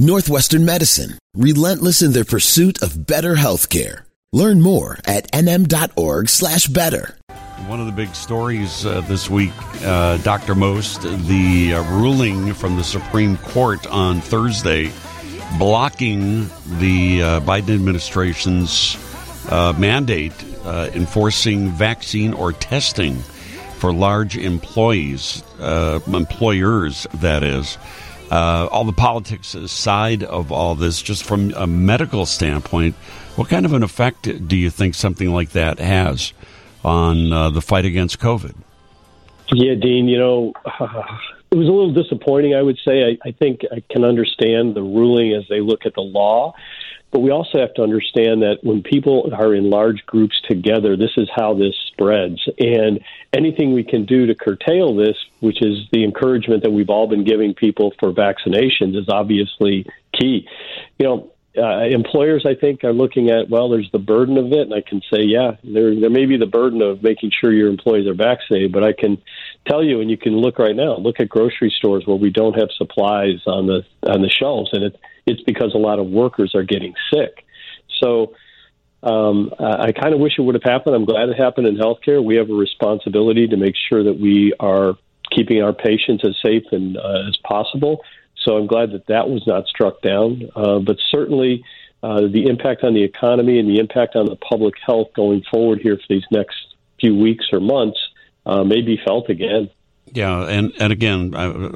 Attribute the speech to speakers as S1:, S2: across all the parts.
S1: Northwestern Medicine, relentless in their pursuit of better healthcare. Learn more at nm.org/better.
S2: One of the big stories this week, Dr. Most, the ruling from the Supreme Court on Thursday blocking the Biden administration's mandate enforcing vaccine or testing for large employers, that is. All the politics aside of all this, just from a medical standpoint, what kind of an effect do you think something like that has on the fight against COVID?
S3: Yeah, Dean, it was a little disappointing, I would say. I think I can understand the ruling as they look at the law, but we also have to understand that when people are in large groups together, this is how this spreads. And anything we can do to curtail this, which is the encouragement that we've all been giving people for vaccinations, is obviously key. Employers, I think, are looking at, well, there's the burden of it, and I can say, yeah, there may be the burden of making sure your employees are vaccinated, but I can tell you, and you can look right now, look at grocery stores where we don't have supplies on the shelves, and it's because a lot of workers are getting sick. So I kind of wish it would have happened. I'm glad it happened in healthcare. We have a responsibility to make sure that we are keeping our patients as safe and as possible. So I'm glad that was not struck down. But certainly the impact on the economy and the impact on the public health going forward here for these next few weeks or months may be felt again.
S2: Yeah, and again,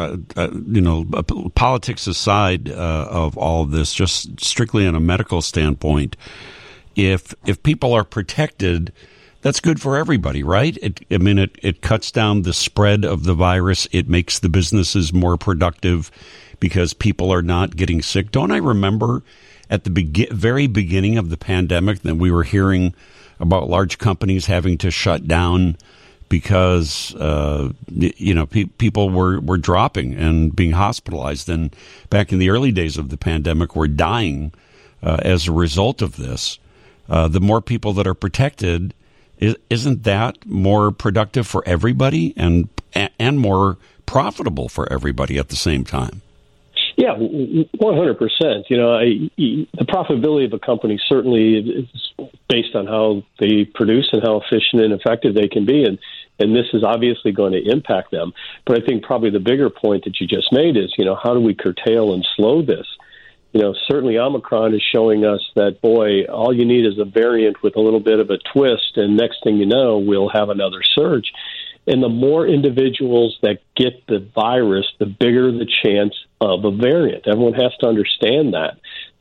S2: politics aside of all of this, just strictly on a medical standpoint, if people are protected, that's good for everybody, right? It cuts down the spread of the virus. It makes the businesses more productive because people are not getting sick. Don't I remember at the very beginning of the pandemic that we were hearing about large companies having to shut down because people were dropping and being hospitalized, and back in the early days of the pandemic were dying as a result of this. The more people that are protected, isn't that more productive for everybody and more profitable for everybody at the same time?
S3: Yeah, 100%. The profitability of a company certainly is based on how they produce and how efficient and effective they can be, and this is obviously going to impact them. But I think probably the bigger point that you just made is, how do we curtail and slow this? Certainly Omicron is showing us that, boy, all you need is a variant with a little bit of a twist, and next thing you know, we'll have another surge. And the more individuals that get the virus, the bigger the chance of a variant. Everyone has to understand that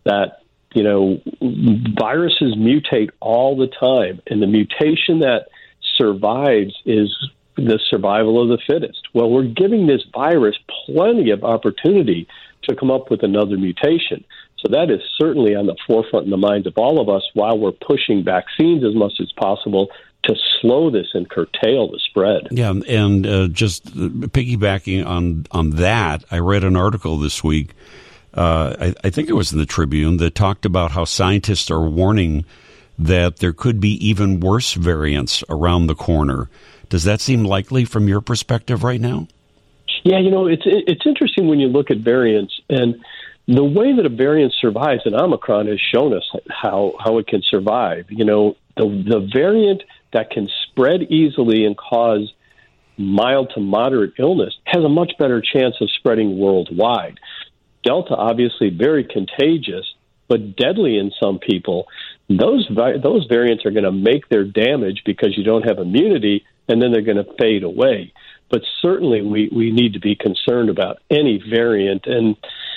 S3: viruses mutate all the time, and the mutation that survives is the survival of the fittest. Well, we're giving this virus plenty of opportunity to come up with another mutation. So that is certainly on the forefront in the minds of all of us while we're pushing vaccines as much as possible to slow this and curtail the spread. Yeah,
S2: and just piggybacking on that, I read an article this week, I think it was in the Tribune, that talked about how scientists are warning that there could be even worse variants around the corner. Does that seem likely from your perspective right now?
S3: Yeah, it's interesting when you look at variants, and the way that a variant survives, and Omicron has shown us how it can survive. The variant that can spread easily and cause mild to moderate illness has a much better chance of spreading worldwide. Delta, obviously very contagious, but deadly in some people. Those variants are going to make their damage because you don't have immunity, and then they're going to fade away. But certainly we need to be concerned about any variant. And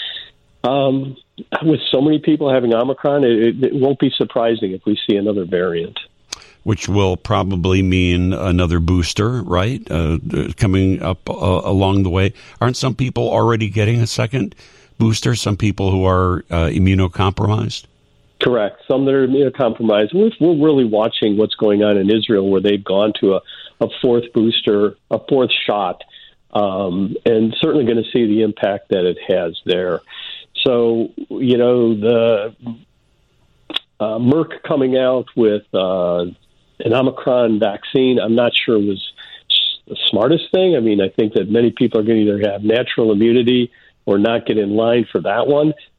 S3: with so many people having Omicron, it won't be surprising if we see another variant.
S2: Which will probably mean another booster, right? Coming up along the way. Aren't some people already getting a second booster? Some people who are immunocompromised?
S3: Correct. Some that are immunocompromised. We're really watching what's going on in Israel, where they've gone to a fourth booster, a fourth shot, and certainly going to see the impact that it has there. So, the Merck coming out with an Omicron vaccine, I'm not sure was the smartest thing. I think that many people are going to either have natural immunity or not get in line for that one.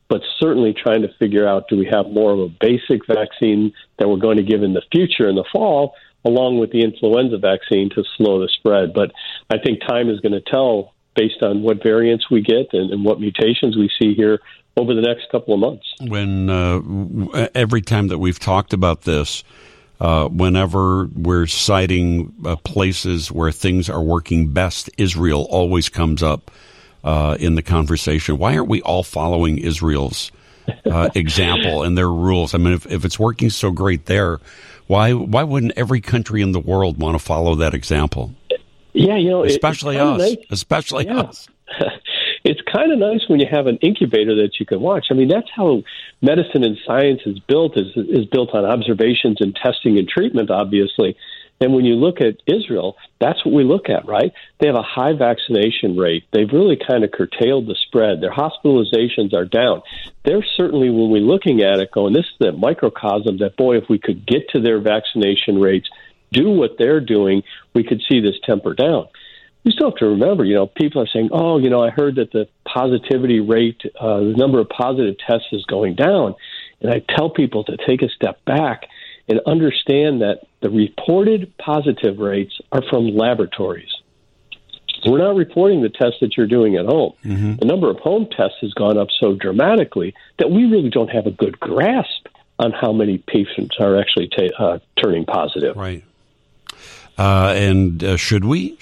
S3: but certainly trying to figure out, do we have more of a basic vaccine that we're going to give in the future in the fall, along with the influenza vaccine to slow the spread. But I think time is going to tell based on what variants we get and what mutations we see here over the next couple of months.
S2: When every time that we've talked about this, whenever we're citing places where things are working best, Israel always comes up in the conversation. Why aren't we all following Israel's example and their rules? I mean, if it's working so great there, why wouldn't every country in the world want to follow that example?
S3: Yeah,
S2: especially us.
S3: Nice.
S2: Especially us.
S3: It's kind of nice when you have an incubator that you can watch. I mean, that's how medicine and science is built, is built on observations and testing and treatment, obviously. And when you look at Israel, that's what we look at, right? They have a high vaccination rate. They've really kind of curtailed the spread. Their hospitalizations are down. They're certainly, when we're looking at it, going, this is the microcosm that, boy, if we could get to their vaccination rates, do what they're doing, we could see this temper down. We still have to remember, people are saying, I heard that the positivity rate, the number of positive tests is going down. And I tell people to take a step back and understand that the reported positive rates are from laboratories. We're not reporting the tests that you're doing at home. Mm-hmm. The number of home tests has gone up so dramatically that we really don't have a good grasp on how many patients are actually turning positive.
S2: Right. And should we?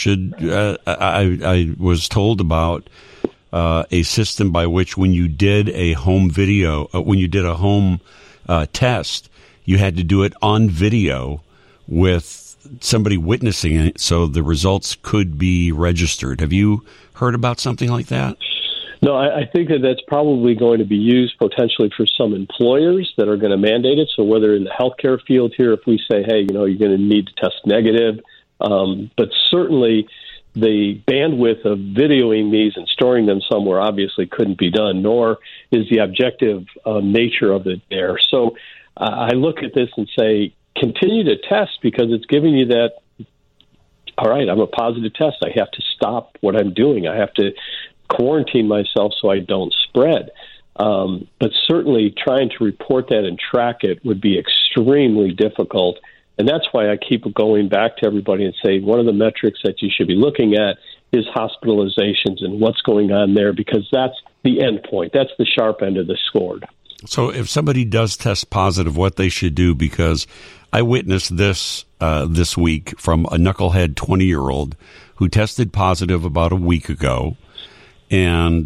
S2: I was told about a system by which when you did a home test, you had to do it on video with somebody witnessing it, so the results could be registered. Have you heard about something like that?
S3: No, I think that that's probably going to be used potentially for some employers that are going to mandate it. So whether in the healthcare field here, if we say, hey, you're going to need to test negative, but certainly the bandwidth of videoing these and storing them somewhere obviously couldn't be done, nor is the objective nature of it there. So I look at this and say, continue to test, because it's giving you that, all right, I'm a positive test. I have to stop what I'm doing. I have to quarantine myself so I don't spread. But certainly trying to report that and track it would be extremely difficult. And that's why I keep going back to everybody and say one of the metrics that you should be looking at is hospitalizations and what's going on there, because that's the end point. That's the sharp end of the sword.
S2: So if somebody does test positive, what they should do, because I witnessed this this week from a knucklehead 20-year-old who tested positive about a week ago, and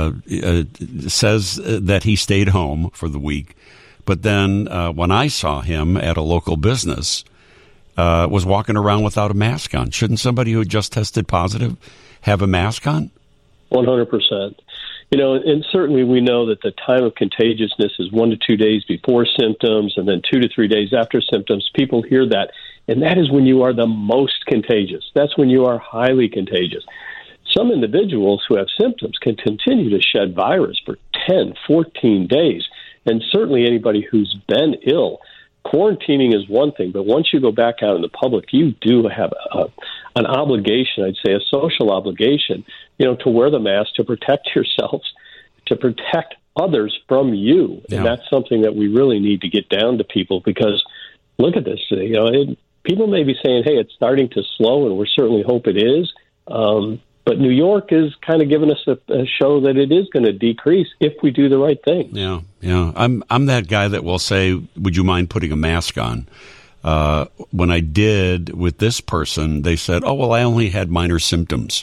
S2: says that he stayed home for the week. But then when I saw him at a local business, was walking around without a mask on. Shouldn't somebody who just tested positive have a mask on?
S3: 100%. And certainly we know that the time of contagiousness is 1 to 2 days before symptoms and then 2 to 3 days after symptoms. People hear that, and that is when you are the most contagious. That's when you are highly contagious. Some individuals who have symptoms can continue to shed virus for 10, 14 days, and certainly anybody who's been ill. Quarantining is one thing, but once you go back out in the public, you do have an obligation, I'd say a social obligation, to wear the mask, to protect yourselves, to protect others from you. Yeah. And that's something that we really need to get down to people, because look at this. People may be saying, hey, it's starting to slow, and we certainly hope it is. But New York is kind of giving us a show that it is going to decrease if we do the right thing.
S2: Yeah. I'm that guy that will say, would you mind putting a mask on? When I did with this person, they said, oh, well, I only had minor symptoms.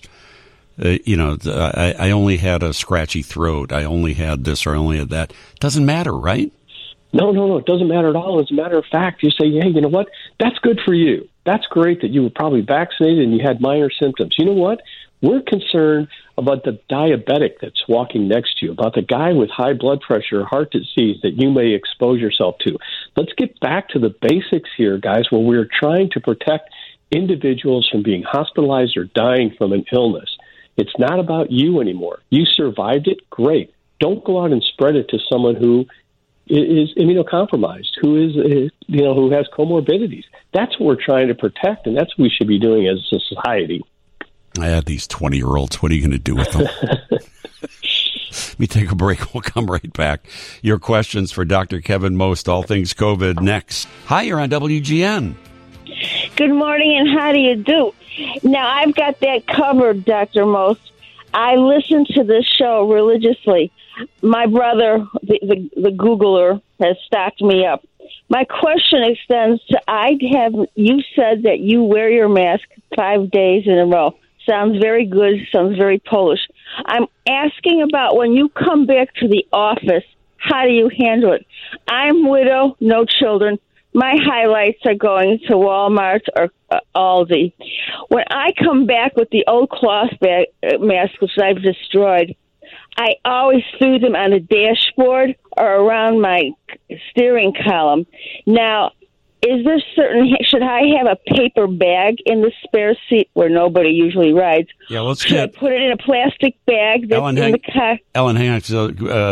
S2: I only had a scratchy throat. I only had this or I only had that. Doesn't matter, right?
S3: No, it doesn't matter at all. As a matter of fact, you say, hey, you know what? That's good for you. That's great that you were probably vaccinated and you had minor symptoms. You know what? We're concerned about the diabetic that's walking next to you, about the guy with high blood pressure or heart disease that you may expose yourself to. Let's get back to the basics here, guys, where we're trying to protect individuals from being hospitalized or dying from an illness. It's not about you anymore. You survived it, great. Don't go out and spread it to someone who is immunocompromised, who is, who has comorbidities. That's what we're trying to protect, and that's what we should be doing as a society.
S2: I had these 20-year-olds. What are you going to do with them? Let me take a break. We'll come right back. Your questions for Dr. Kevin Most, all things COVID, next. Hi, you're on WGN.
S4: Good morning, and how do you do? Now, I've got that covered, Dr. Most. I listen to this show religiously. My brother, the Googler, has stocked me up. My question extends to, you said that you wear your mask 5 days in a row. Sounds very good, sounds very Polish. I'm asking about when you come back to the office, how do you handle it? I'm widow, no children. My highlights are going to Walmart or Aldi. When I come back with the old cloth mask, which I've destroyed, I always threw them on the dashboard or around my steering column. Now, should I have a paper bag in the spare seat where nobody usually rides?
S2: Yeah,
S4: Should I put it in a plastic bag that's in the car?
S2: Ellen, hang on. So,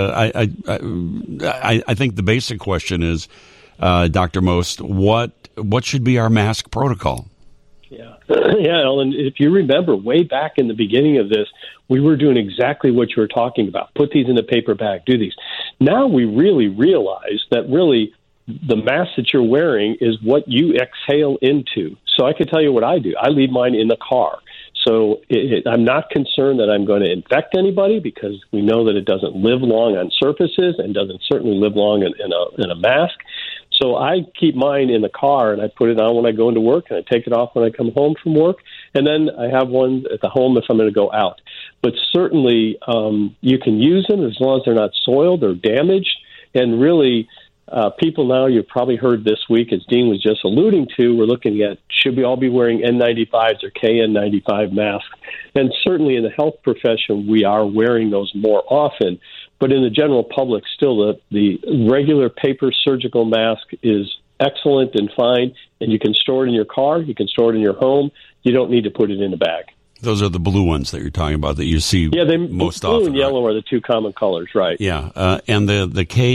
S2: I think the basic question is, Dr. Most, what should be our mask protocol?
S3: Yeah, Ellen, if you remember way back in the beginning of this, we were doing exactly what you were talking about. Put these in a paper bag, do these. Now we really realize that really the mask that you're wearing is what you exhale into. So I can tell you what I do. I leave mine in the car. So I'm not concerned that I'm going to infect anybody because we know that it doesn't live long on surfaces and doesn't certainly live long in a mask. So I keep mine in the car, and I put it on when I go into work, and I take it off when I come home from work, and then I have one at the home if I'm going to go out. But certainly you can use them as long as they're not soiled or damaged. And really, people now, you've probably heard this week, as Dean was just alluding to, we're looking at should we all be wearing N95s or KN95 masks. And certainly in the health profession, we are wearing those more often. But in the general public, still the regular paper surgical mask is excellent and fine, and you can store it in your car, you can store it in your home. You don't need to put it in a bag.
S2: Those are the blue ones that you're talking about that you see most often.
S3: Blue and yellow are the two common colors, right?
S2: Yeah, and the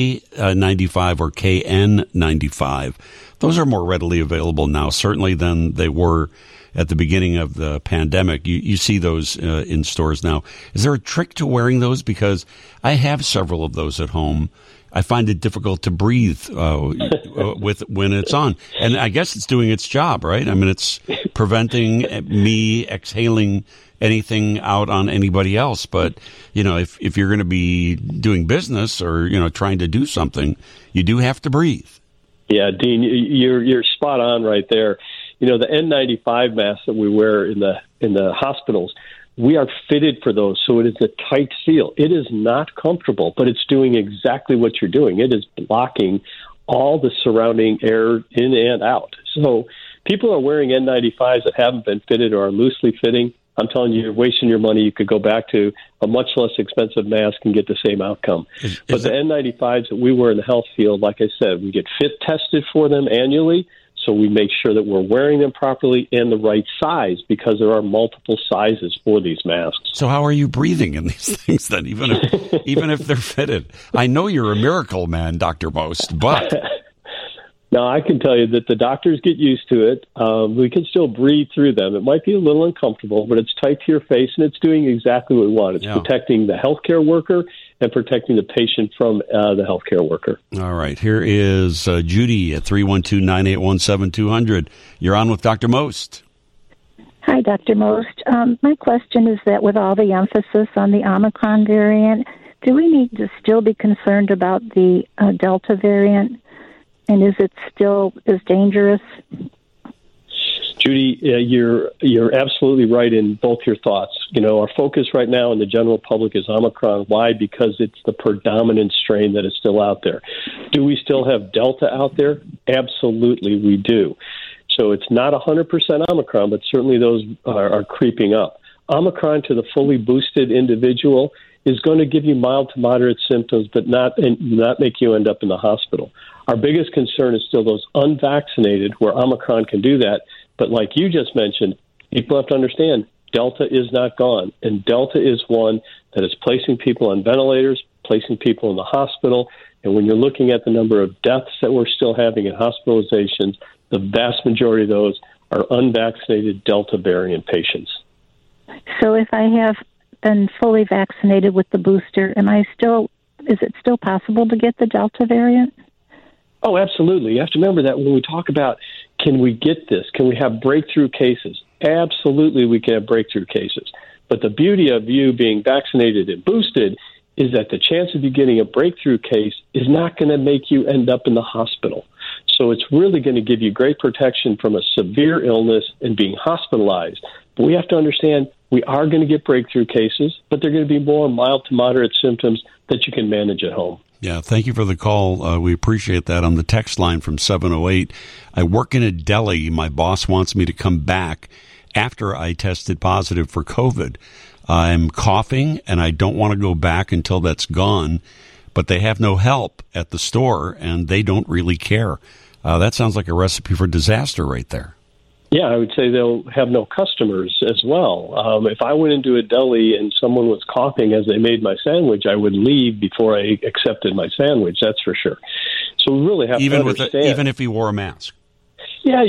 S2: K95 or KN95, those are more readily available now, certainly than they were at the beginning of the pandemic. You see those in stores now. Is there a trick to wearing those? Because I have several of those at home. I find it difficult to breathe with when it's on. And I guess it's doing its job, right? I mean, it's preventing me exhaling anything out on anybody else. But, if you're going to be doing business or, trying to do something, you do have to breathe. Yeah,
S3: Dean, you're spot on right there. The N95 masks that we wear in the hospitals, we are fitted for those, so it is a tight seal. It is not comfortable, but it's doing exactly what you're doing. It is blocking all the surrounding air in and out. So people are wearing N95s that haven't been fitted or are loosely fitting. I'm telling you, you're wasting your money. You could go back to a much less expensive mask and get the same outcome. But the N95s that we wear in the health field, like I said, we get fit tested for them annually. So we make sure that we're wearing them properly and the right size because there are multiple sizes for these masks.
S2: So how are you breathing in these things then, even if they're fitted? I know you're a miracle man, Dr. Most, but...
S3: Now, I can tell you that the doctors get used to it. We can still breathe through them. It might be a little uncomfortable, but it's tight to your face, and it's doing exactly what we want. It's protecting the healthcare worker and protecting the patient from the healthcare worker.
S2: All right. Here is Judy at 312-981-7200. You're on with Dr. Most.
S5: Hi, Dr. Most. My question is that with all the emphasis on the Omicron variant, do we need to still be concerned about the Delta variant? And is it still as dangerous?
S3: Judy, you're absolutely right in both your thoughts. Our focus right now in the general public is Omicron. Why? Because it's the predominant strain that is still out there. Do we still have Delta out there? Absolutely, we do. So it's not 100% Omicron, but certainly those are creeping up. Omicron to the fully boosted individual is going to give you mild to moderate symptoms, but not make you end up in the hospital. Our biggest concern is still those unvaccinated, where Omicron can do that. But like you just mentioned, people have to understand Delta is not gone, and Delta is one that is placing people on ventilators, placing people in the hospital. And when you're looking at the number of deaths that we're still having in hospitalizations, the vast majority of those are unvaccinated Delta variant patients.
S5: So if I have been fully vaccinated with the booster, is it still possible to get the Delta variant?
S3: Oh, absolutely. You have to remember that when we talk about, can we get this? Can we have breakthrough cases? Absolutely, we can have breakthrough cases. But the beauty of you being vaccinated and boosted is that the chance of you getting a breakthrough case is not going to make you end up in the hospital. So it's really going to give you great protection from a severe illness and being hospitalized. But we have to understand we are going to get breakthrough cases, but they're going to be more mild to moderate symptoms that you can manage at home.
S2: Yeah, thank you for the call. We appreciate that. On the text line from 708, I work in a deli. My boss wants me to come back after I tested positive for COVID. I'm coughing, and I don't want to go back until that's gone, but they have no help at the store, and they don't really care. That sounds like a recipe for disaster right there.
S3: Yeah, I would say they'll have no customers as well. If I went into a deli and someone was coughing as they made my sandwich, I would leave before I accepted my sandwich, that's for sure. So we really have to understand.
S2: Even if he wore a mask?
S3: Yeah,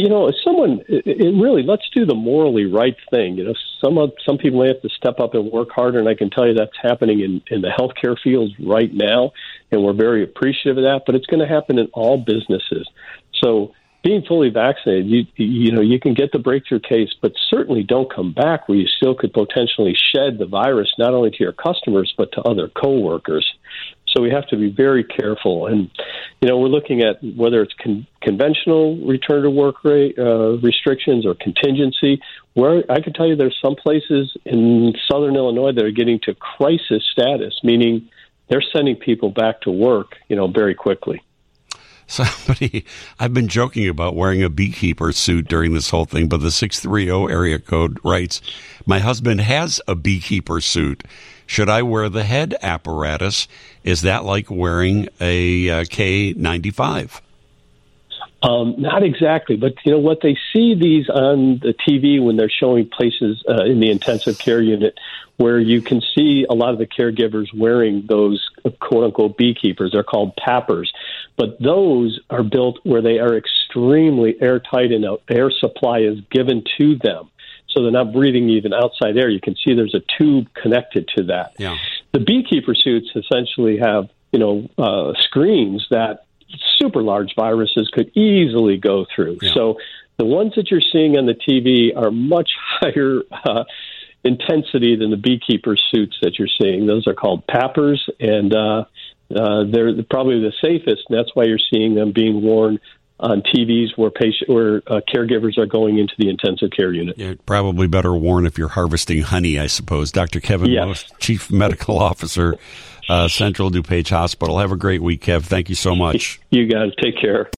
S3: let's do the morally right thing. Some people may have to step up and work harder, and I can tell you that's happening in the healthcare fields right now, and we're very appreciative of that, but it's going to happen in all businesses. So being fully vaccinated, you can get the breakthrough case, but certainly don't come back where you still could potentially shed the virus not only to your customers but to other coworkers. So we have to be very careful. And, we're looking at whether it's conventional return to work rate restrictions or contingency, where I can tell you there's some places in southern Illinois that are getting to crisis status, meaning they're sending people back to work, very quickly.
S2: I've been joking about wearing a beekeeper suit during this whole thing, but the 630 area code writes, my husband has a beekeeper suit. Should I wear the head apparatus? Is that like wearing a K95?
S3: Not exactly, but what they see these on the TV when they're showing places in the intensive care unit where you can see a lot of the caregivers wearing those quote-unquote beekeepers. They're called PAPRs. But those are built where they are extremely airtight and air supply is given to them. So they're not breathing even outside air. You can see there's a tube connected to that.
S2: Yeah.
S3: The beekeeper suits essentially have, screens that super large viruses could easily go through. Yeah. So the ones that you're seeing on the TV are much higher intensity than the beekeeper suits that you're seeing. Those are called PAPRs, and they're probably the safest, and that's why you're seeing them being worn on TVs where caregivers are going into the intensive care unit.
S2: Yeah, probably better worn if you're harvesting honey, I suppose. Dr. Kevin Most, Chief Medical Officer, Central DuPage Hospital. Have a great week, Kev. Thank you so much.
S3: You guys take care.